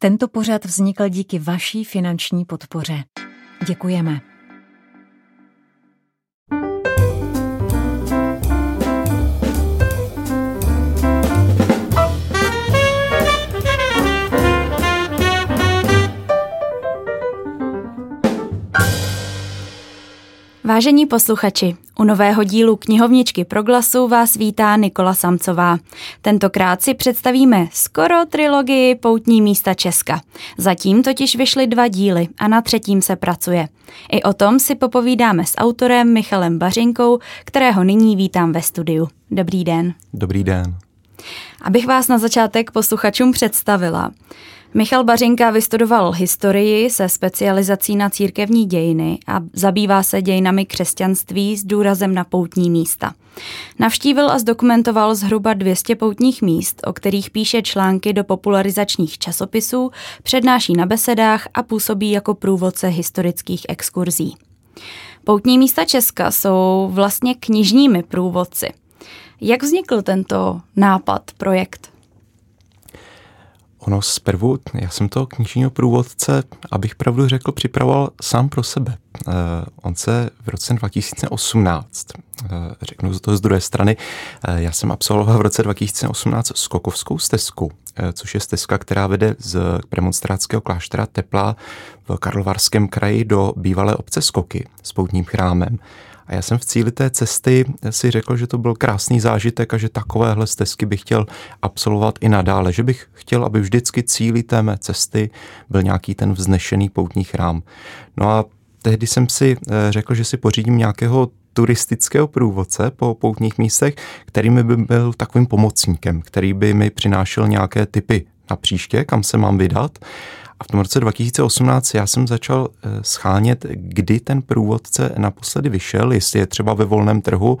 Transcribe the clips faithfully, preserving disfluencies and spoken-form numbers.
Tento pořad vznikl díky vaší finanční podpoře. Děkujeme. Vážení posluchači, u nového dílu Knihovničky Proglasu vás vítá Nikola Samcová. Tentokrát si představíme skoro trilogii Poutní místa Česka. Zatím totiž vyšly dva díly a na třetím se pracuje. I o tom si popovídáme s autorem Michalem Bařinkou, kterého nyní vítám ve studiu. Dobrý den. Dobrý den. Abych vás na začátek posluchačům představila. Michal Bařinka vystudoval historii se specializací na církevní dějiny a zabývá se dějinami křesťanství s důrazem na poutní místa. Navštívil a zdokumentoval zhruba dvě stě poutních míst, o kterých píše články do popularizačních časopisů, přednáší na besedách a působí jako průvodce historických exkurzí. Poutní místa Česka jsou vlastně knižními průvodci. Jak vznikl tento nápad, projekt? Ono zprvu, já jsem toho knižního průvodce, abych pravdu řekl, připravoval sám pro sebe. Uh, on se v roce dva tisíce osmnáct, uh, řeknu to z druhé strany, uh, já jsem absolvoval v roce dva tisíce osmnáct Skokovskou stezku, uh, což je stezka, která vede z premonstrátského kláštera Teplá v Karlovarském kraji do bývalé obce Skoky s poutním chrámem. A já jsem v cíli té cesty si řekl, že to byl krásný zážitek a že takovéhle stezky bych chtěl absolvovat i nadále, že bych chtěl, aby vždycky cílí té mé cesty byl nějaký ten vznešený poutní chrám. No a tehdy jsem si řekl, že si pořídím nějakého turistického průvodce po poutních místech, který mi by byl takovým pomocníkem, který by mi přinášel nějaké tipy na příště, kam se mám vydat. A v tom roce dva tisíce osmnáct já jsem začal schánět, kdy ten průvodce naposledy vyšel, jestli je třeba ve volném trhu.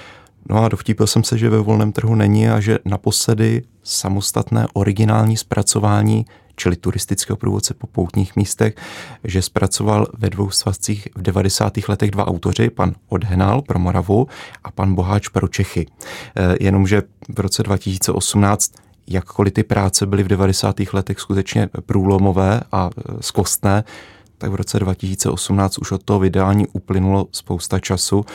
No a dovtípil jsem se, že ve volném trhu není a že naposledy samostatné originální zpracování, čili turistického průvodce po poutních místech, že zpracoval ve dvou svazcích v devadesátých letech dva autoři, pan Odhenal pro Moravu a pan Boháč pro Čechy. Jenomže v roce dva tisíce osmnáct jakkoliv ty práce byly v devadesátých letech skutečně průlomové a skvostné, tak v roce dva tisíce osmnáct už od toho vydání uplynulo spousta času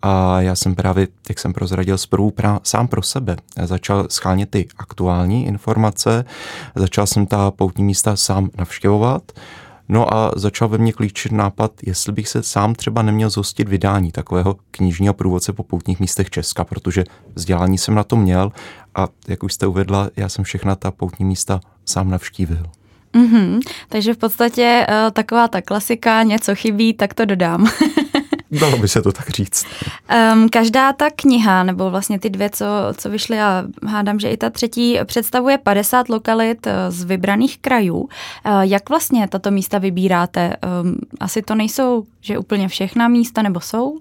a já jsem právě, jak jsem prozradil, zprvu prá- sám pro sebe začal schánět ty aktuální informace, začal jsem ta poutní místa sám navštěvovat. No a začal ve mně klíčit nápad, jestli bych se sám třeba neměl zhostit vydání takového knižního průvodce po poutních místech Česka, protože vzdělání jsem na to měl a jak už jste uvedla, já jsem všechna ta poutní místa sám navštívil. Mm-hmm, takže v podstatě uh, taková ta klasika, něco chybí, tak to dodám. Dalo by se to tak říct. Um, každá ta kniha, nebo vlastně ty dvě, co, co vyšly a hádám, že i ta třetí, představuje padesát lokalit z vybraných krajů. Uh, jak vlastně tato místa vybíráte? Um, asi to nejsou, že úplně všechna místa, nebo jsou?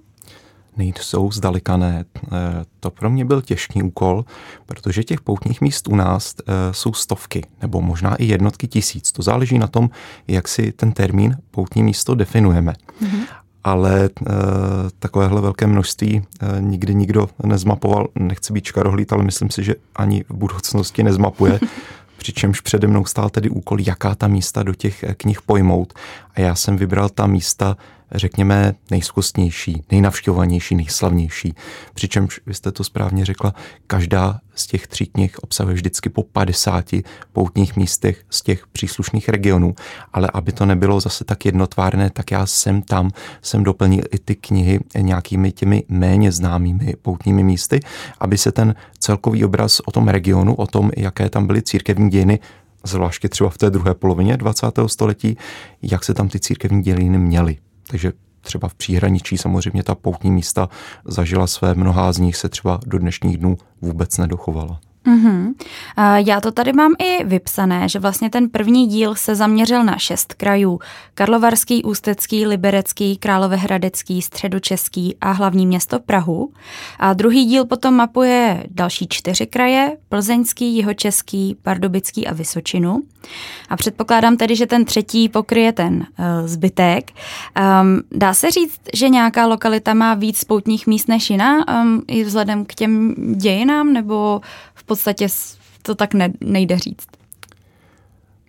Nejsou, zdaleka ne. To pro mě byl těžký úkol, protože těch poutních míst u nás jsou stovky, nebo možná i jednotky tisíc. To záleží na tom, jak si ten termín poutní místo definujeme. Mm-hmm. Ale e, takovéhle velké množství e, nikdy nikdo nezmapoval. Nechci být škarohlíd, ale myslím si, že ani v budoucnosti nezmapuje. Přičemž přede mnou stál tedy úkol, jaká ta místa do těch knih pojmout. A já jsem vybral ta místa, řekněme, nejskvostnější, nejnavštěvovanější, nejslavnější. Přičemž, vy jste to správně řekla, každá z těch tří knih obsahuje vždycky po padesáti poutních místech z těch příslušných regionů. Ale aby to nebylo zase tak jednotvárné, tak já jsem tam, jsem doplnil i ty knihy nějakými těmi méně známými poutními místy, aby se ten celkový obraz o tom regionu, o tom, jaké tam byly církevní dějiny, zvláště třeba v té druhé polovině dvacátého století, jak se tam ty církevní dějiny měly. Takže třeba v příhraničí samozřejmě ta poutní místa zažila své, mnohá z nich se třeba do dnešních dnů vůbec nedochovala. Mm-hmm. Já to tady mám i vypsané, že vlastně ten první díl se zaměřil na šest krajů. Karlovarský, Ústecký, Liberecký, Královéhradecký, Středočeský a hlavní město Prahu. A druhý díl potom mapuje další čtyři kraje, Plzeňský, Jihočeský, Pardubický a Vysočinu. A předpokládám tedy, že ten třetí pokryje ten uh, zbytek. Um, dá se říct, že nějaká lokalita má víc poutních míst než jiná, um, i vzhledem k těm dějinám, nebo v podstatě to tak ne, nejde říct?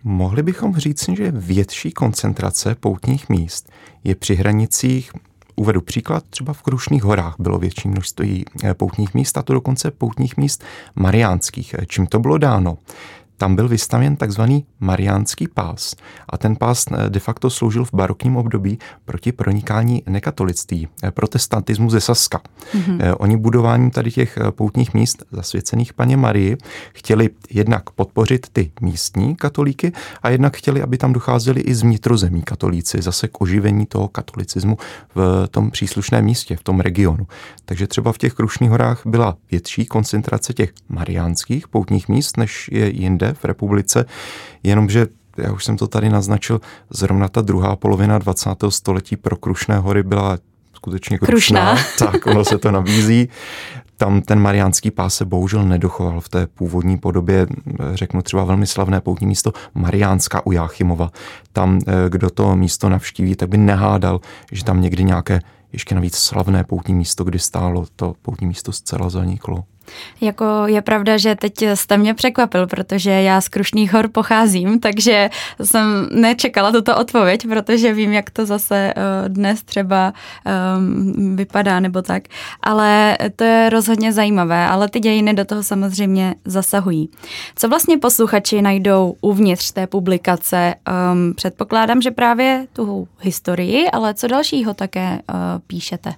Mohli bychom říct, že větší koncentrace poutních míst je při hranicích. Uvedu příklad, třeba v Krušných horách bylo větší množství poutních míst, a to dokonce poutních míst mariánských. Čím to bylo dáno? Tam byl vystavěn takzvaný mariánský pás a ten pás de facto sloužil v barokním období proti pronikání nekatolictví, protestantismu ze Saska. Mm-hmm. Oni budováním tady těch poutních míst zasvěcených Panně Marii chtěli jednak podpořit ty místní katolíky a jednak chtěli, aby tam docházeli i z vnitrozemí katolíci, zase k oživení toho katolicismu v tom příslušném místě, v tom regionu. Takže třeba v těch Krušných horách byla větší koncentrace těch mariánských poutních míst, než je jinde v republice, jenomže, já už jsem to tady naznačil, zrovna ta druhá polovina dvacátého století pro Krušné hory byla skutečně krušná. Krušná. Tak, ono se to nabízí. Tam ten mariánský pás se bohužel nedochoval v té původní podobě, řeknu třeba velmi slavné poutní místo Mariánská u Jáchymova. Tam, kdo to místo navštíví, tak by nehádal, že tam někdy nějaké ještě navíc slavné poutní místo, kdy stálo, to poutní místo zcela zaniklo. Jako je pravda, že teď jste mě překvapil, protože já z Krušných hor pocházím, takže jsem nečekala tuto odpověď, protože vím, jak to zase dnes třeba um, vypadá nebo tak. Ale to je rozhodně zajímavé, ale ty dějiny do toho samozřejmě zasahují. Co vlastně posluchači najdou uvnitř té publikace? Um, předpokládám, že právě tu historii, ale co dalšího také uh, píšete?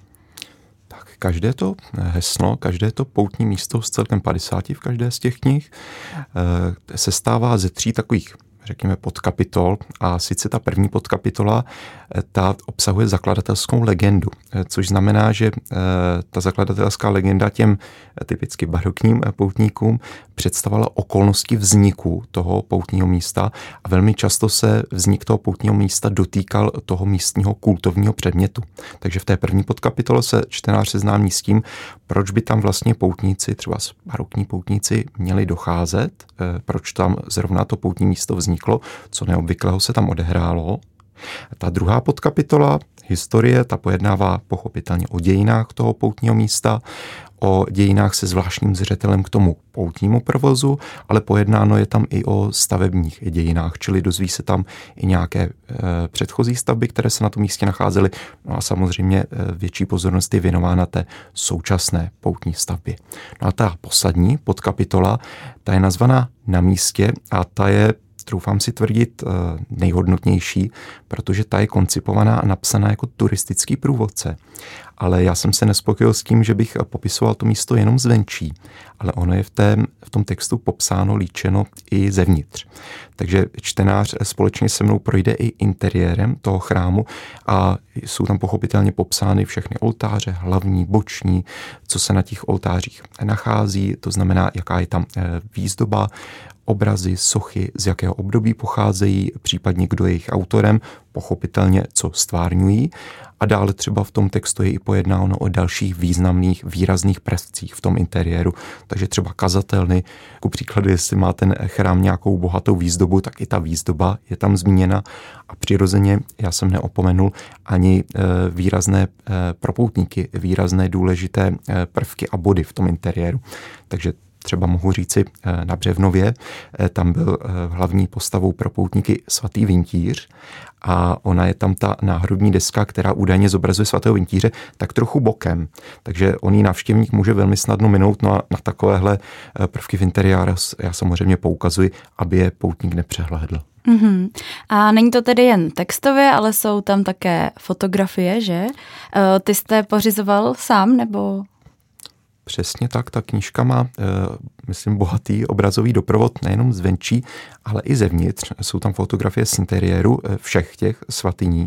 Každé to heslo, každé to poutní místo z celkem padesáti v každé z těch knih se stává ze tří takových, řekněme, podkapitol, a sice ta první podkapitola, ta obsahuje zakladatelskou legendu, což znamená, že ta zakladatelská legenda těm typicky barokním poutníkům představovala okolnosti vzniku toho poutního místa a velmi často se vznik toho poutního místa dotýkal toho místního kultovního předmětu. Takže v té první podkapitole se čtenář seznámí s tím, proč by tam vlastně poutníci, třeba barokní poutníci, měli docházet, proč tam zrovna to poutní místo vzniklo, co neobvyklého se tam odehrálo. Ta druhá podkapitola, historie, ta pojednává pochopitelně o dějinách toho poutního místa, o dějinách se zvláštním zřetelem k tomu poutnímu provozu, ale pojednáno je tam i o stavebních dějinách, čili dozví se tam i nějaké e, předchozí stavby, které se na tom místě nacházely. No a samozřejmě e, větší pozornost je věnována té současné poutní stavbě. No a ta poslední podkapitola, ta je nazvaná Na místě a ta je, troufám si tvrdit, nejhodnotnější, protože ta je koncipovaná a napsaná jako turistický průvodce. Ale já jsem se nespokojil s tím, že bych popisoval to místo jenom zvenčí, ale ono je v, té, v tom textu popsáno, líčeno i zevnitř. Takže čtenář společně se mnou projde i interiérem toho chrámu a jsou tam pochopitelně popsány všechny oltáře, hlavní, boční, co se na těch oltářích nachází, to znamená, jaká je tam výzdoba, obrazy, sochy, z jakého období pocházejí, případně kdo je jejich autorem, pochopitelně co stvárňují. A dále třeba v tom textu je i pojednáno o dalších významných, výrazných prvcích v tom interiéru. Takže třeba kazatelny, ku příkladu, jestli má ten chrám nějakou bohatou výzdobu, tak i ta výzdoba je tam zmíněna. A přirozeně já jsem neopomenul ani výrazné propoutníky, výrazné důležité prvky a body v tom interiéru. Takže třeba mohu říci na Břevnově, tam byl hlavní postavou pro poutníky svatý Vintíř a ona je tam ta náhrobní deska, která údajně zobrazuje svatého Vintíře, tak trochu bokem. Takže on ji návštěvník může velmi snadno minout, no a na takovéhle prvky v interiéru já samozřejmě poukazuji, aby je poutník nepřehlédl. Mm-hmm. A není to tedy jen textově, ale jsou tam také fotografie, že? Ty jste pořizoval sám, nebo... Přesně tak, ta knížka má, myslím, bohatý obrazový doprovod nejenom zvenčí, ale i zevnitř. Jsou tam fotografie z interiéru všech těch svatyní.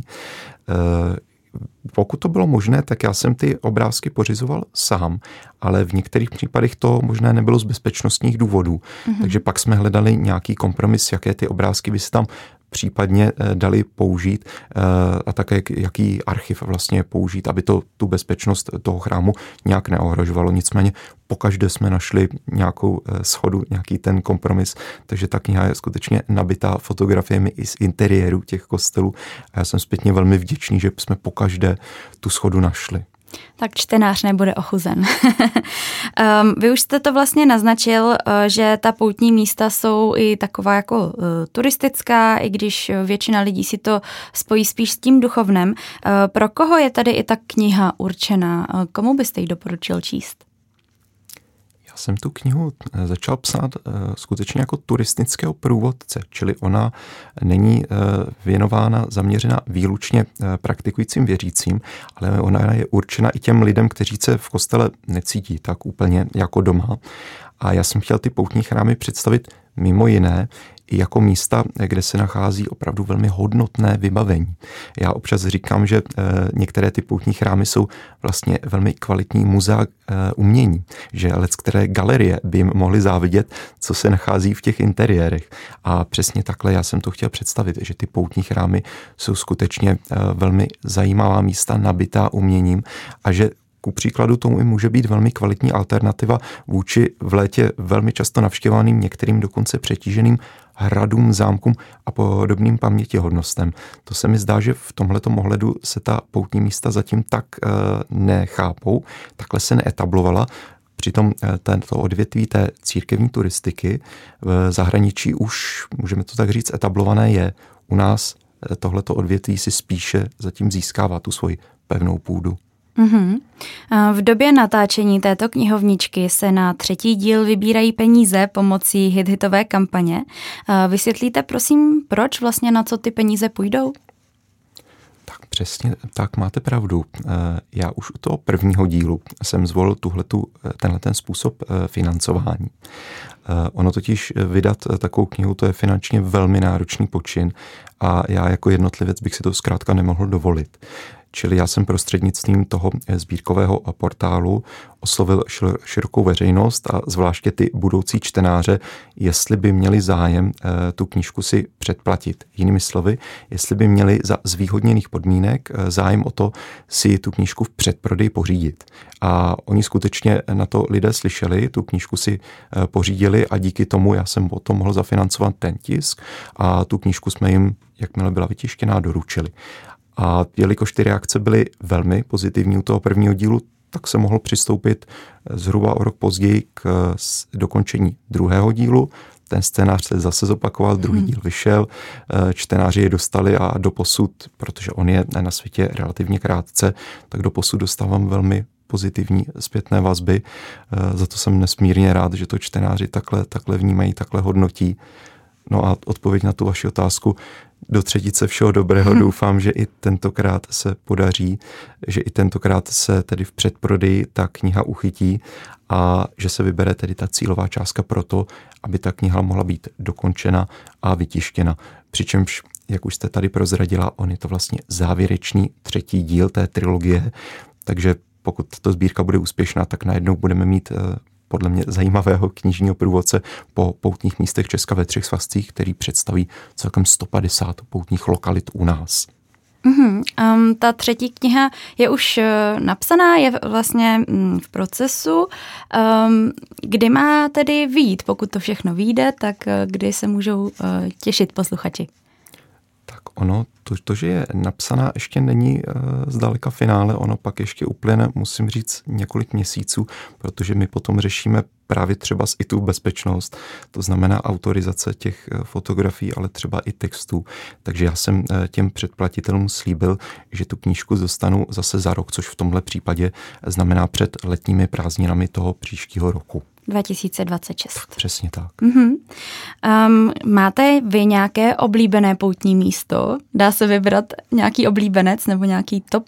Pokud to bylo možné, tak já jsem ty obrázky pořizoval sám, ale v některých případech to možné nebylo z bezpečnostních důvodů. Mm-hmm. Takže pak jsme hledali nějaký kompromis, jaké ty obrázky by se tam případně dali použít a také jaký archiv vlastně použít, aby to tu bezpečnost toho chrámu nějak neohrožovalo. Nicméně pokaždé jsme našli nějakou shodu, nějaký ten kompromis, takže ta kniha je skutečně nabitá fotografiemi i z interiéru těch kostelů a já jsem zpětně velmi vděčný, že jsme pokaždé tu shodu našli. Tak čtenář nebude ochuzen. um, vy už jste to vlastně naznačil, uh, že ta poutní místa jsou i taková jako uh, turistická, i když většina lidí si to spojí spíš s tím duchovnem. Uh, pro koho je tady i ta kniha určená? Uh, komu byste ji doporučil číst? Já jsem tu knihu začal psát uh, skutečně jako turistického průvodce, čili ona není uh, věnována, zaměřena výlučně uh, praktikujícím věřícím, ale ona je určena i těm lidem, kteří se v kostele necítí tak úplně jako doma. A já jsem chtěl ty poutní chrámy představit mimo jiné i jako místa, kde se nachází opravdu velmi hodnotné vybavení. Já občas říkám, že e, některé ty poutní chrámy jsou vlastně velmi kvalitní muzea e, umění, že leckteré galerie by jim mohly závidět, co se nachází v těch interiérech. A přesně takhle já jsem to chtěl představit, že ty poutní chrámy jsou skutečně e, velmi zajímavá místa nabitá uměním a že ku příkladu tomu i může být velmi kvalitní alternativa vůči v létě velmi často navštěvovaným, některým dokonce přetíženým hradům, zámkům a podobným pamětihodnostem. To se mi zdá, že v tomhletom ohledu se ta poutní místa zatím tak e, nechápou, takhle se neetablovala. Přitom tento odvětví té církevní turistiky v zahraničí už, můžeme to tak říct, etablované je. U nás tohleto odvětví si spíše zatím získává tu svoji pevnou půdu. Mm-hmm. V době natáčení této knihovničky se na třetí díl vybírají peníze pomocí hit-hitové kampaně. Vysvětlíte prosím, proč vlastně na co ty peníze půjdou? Tak přesně, tak máte pravdu. Já už u toho prvního dílu jsem zvolil tuhletu, tenhle ten způsob financování. Ono totiž vydat takovou knihu, to je finančně velmi náročný počin a já jako jednotlivec bych si to zkrátka nemohl dovolit. Čili já jsem prostřednictvím toho sbírkového portálu oslovil širokou veřejnost a zvláště ty budoucí čtenáře, jestli by měli zájem tu knížku si předplatit. Jinými slovy, jestli by měli za zvýhodněných podmínek zájem o to si tu knížku v předprodeji pořídit. A oni skutečně na to lidé slyšeli, tu knížku si pořídili a díky tomu já jsem potom mohl zafinancovat ten tisk a tu knížku jsme jim, jakmile byla vytištěná, doručili. A jelikož ty reakce byly velmi pozitivní u toho prvního dílu, tak se mohl přistoupit zhruba o rok později k dokončení druhého dílu. Ten scénář se zase zopakoval, druhý díl vyšel, čtenáři je dostali a doposud, protože on je na světě relativně krátce, tak doposud dostávám velmi pozitivní zpětné vazby. Za to jsem nesmírně rád, že to čtenáři takhle, takhle vnímají, takhle hodnotí. No a odpověď na tu vaši otázku, do třetice všeho dobrého, hmm. doufám, že i tentokrát se podaří, že i tentokrát se tedy v předprodeji ta kniha uchytí a že se vybere tedy ta cílová částka pro to, aby ta kniha mohla být dokončena a vytištěna. Přičemž, jak už jste tady prozradila, on je to vlastně závěrečný třetí díl té trilogie, takže pokud ta sbírka bude úspěšná, tak najednou budeme mít podle mě zajímavého knižního průvodce po poutních místech Česka ve třech svazcích, který představí celkem sto padesát poutních lokalit u nás. Mm-hmm. Um, ta třetí kniha je už uh, napsaná, je vlastně mm, v procesu. Um, kdy má tedy vyjít? Pokud to všechno vyjde, tak uh, kdy se můžou uh, těšit posluchači? Tak ono, to, to, že je napsaná, ještě není uh, zdaleka finále, ono pak ještě uplyne, musím říct, několik měsíců, protože my potom řešíme právě třeba i tu bezpečnost, to znamená autorizace těch uh, fotografií, ale třeba i textů. Takže já jsem uh, těm předplatitelům slíbil, že tu knížku dostanu zase za rok, což v tomhle případě znamená před letními prázdninami toho příštího roku. dva tisíce dvacet šest. Tak, přesně tak. Mm-hmm. Um, máte vy nějaké oblíbené poutní místo? Dá se vybrat nějaký oblíbenec nebo nějaký top?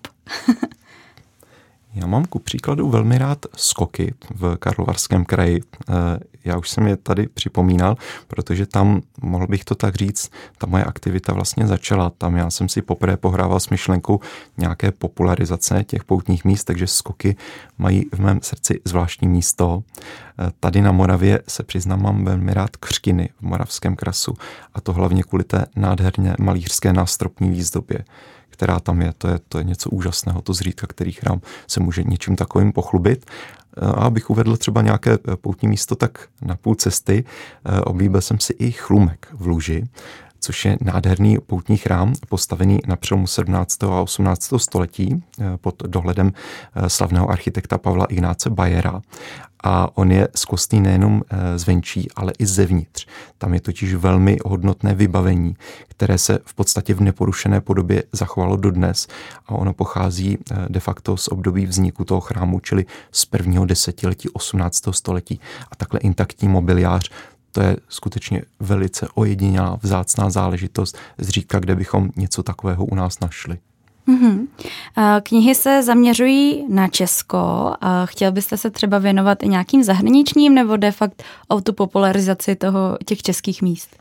Já mám ku příkladu velmi rád skoky v Karlovarském kraji. Já už jsem je tady připomínal, protože tam, mohl bych to tak říct, ta moje aktivita vlastně začala. Tam já jsem si poprvé pohrával s myšlenkou nějaké popularizace těch poutních míst, takže skoky mají v mém srdci zvláštní místo. Tady na Moravě se přiznám, mám velmi rád Křtiny v Moravském krasu a to hlavně kvůli té nádherně malířské nástropní výzdobě, která tam je. To je, to je něco úžasného, to zřídka, který chrám se může něčím takovým pochlubit. A abych uvedl třeba nějaké poutní místo, tak na půl cesty oblíbil jsem si i Chlumek v Luži. což je nádherný poutní chrám postavený na přelomu sedmnáctého a osmnáctého století pod dohledem slavného architekta Pavla Ignáce Bajera. A on je skvostný nejenom zvenčí, ale i zevnitř. Tam je totiž velmi hodnotné vybavení, které se v podstatě v neporušené podobě zachovalo dodnes a ono pochází de facto z období vzniku toho chrámu, čili z prvního desetiletí osmnáctého století. A takhle intaktní mobiliář, to je skutečně velice ojedinělá, vzácná záležitost zřídka, kde bychom něco takového u nás našli. Mm-hmm. Knihy se zaměřují na Česko. Chtěl byste se třeba věnovat i nějakým zahraničním nebo de facto o tu popularizaci toho, těch českých míst?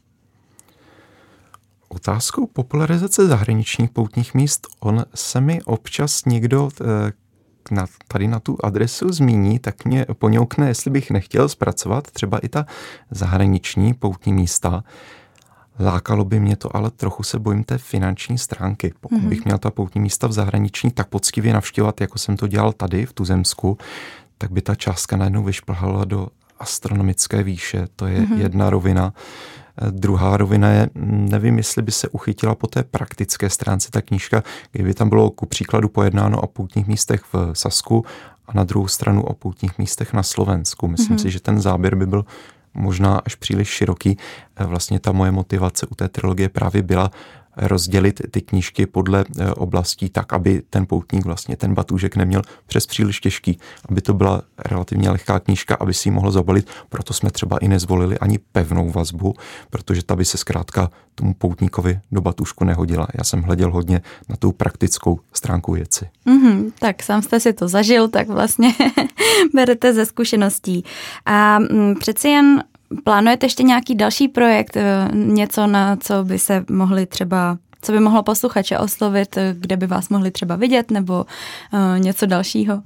Otázkou popularizace zahraničních poutních míst, on se mi občas někdo na, tady na tu adresu zmíní, tak mě poňoukne, jestli bych nechtěl zpracovat třeba i ta zahraniční poutní místa. Lákalo by mě to, ale trochu se bojím té finanční stránky. Pokud mm-hmm. bych měl ta poutní místa v zahraničí tak poctivě navštěvovat, jako jsem to dělal tady v Tuzemsku, tak by ta částka najednou vyšplhala do astronomické výše. To je mm-hmm. jedna rovina. Druhá rovina je, nevím, jestli by se uchytila po té praktické stránce ta knížka, kdyby tam bylo ku příkladu pojednáno o poutních místech v Sasku a na druhou stranu o poutních místech na Slovensku. Myslím mm-hmm. si, že ten záběr by byl možná až příliš široký. Vlastně ta moje motivace u té trilogie právě byla rozdělit ty knížky podle oblastí tak, aby ten poutník vlastně ten batůžek neměl přes příliš těžký, aby to byla relativně lehká knížka, aby si ji mohl zabalit. Proto jsme třeba i nezvolili ani pevnou vazbu, protože ta by se zkrátka tomu poutníkovi do batůžku nehodila. Já jsem hleděl hodně na tu praktickou stránku věci. Mm-hmm, tak sám jste si to zažil, tak vlastně berete ze zkušeností. A m, přeci jen plánujete ještě nějaký další projekt, něco, na co by se mohli třeba, co by mohlo posluchače oslovit, kde by vás mohli třeba vidět, nebo uh, něco dalšího?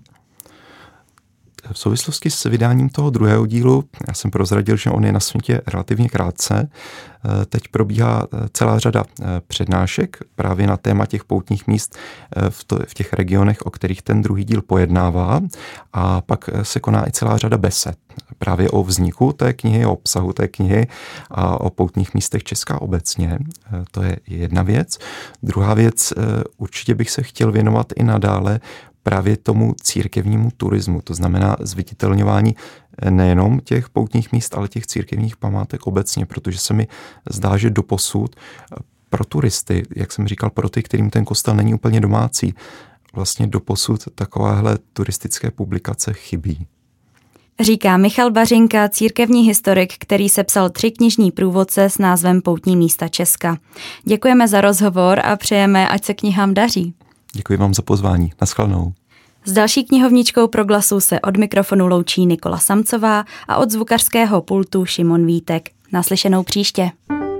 V souvislosti s vydáním toho druhého dílu, já jsem prozradil, že on je na světě relativně krátce. Teď probíhá celá řada přednášek právě na téma těch poutních míst v, to, v těch regionech, o kterých ten druhý díl pojednává. A pak se koná i celá řada besed právě o vzniku té knihy, o obsahu té knihy a o poutních místech Česka obecně. To je jedna věc. Druhá věc, určitě bych se chtěl věnovat i nadále právě tomu církevnímu turismu, to znamená zviditelňování nejenom těch poutních míst, ale těch církevních památek obecně, protože se mi zdá, že doposud pro turisty, jak jsem říkal, pro ty, kterým ten kostel není úplně domácí, vlastně doposud takováhle turistické publikace chybí. Říká Michal Bařinka, církevní historik, který sepsal tři knižní průvodce s názvem Poutní místa Česka. Děkujeme za rozhovor a přejeme, ať se knihám daří. Děkuji vám za pozvání. Naschledanou. S další knihovničkou Proglasu se od mikrofonu loučí Nikola Samcová a od zvukařského pultu Šimon Vítek. Naslyšenou příště.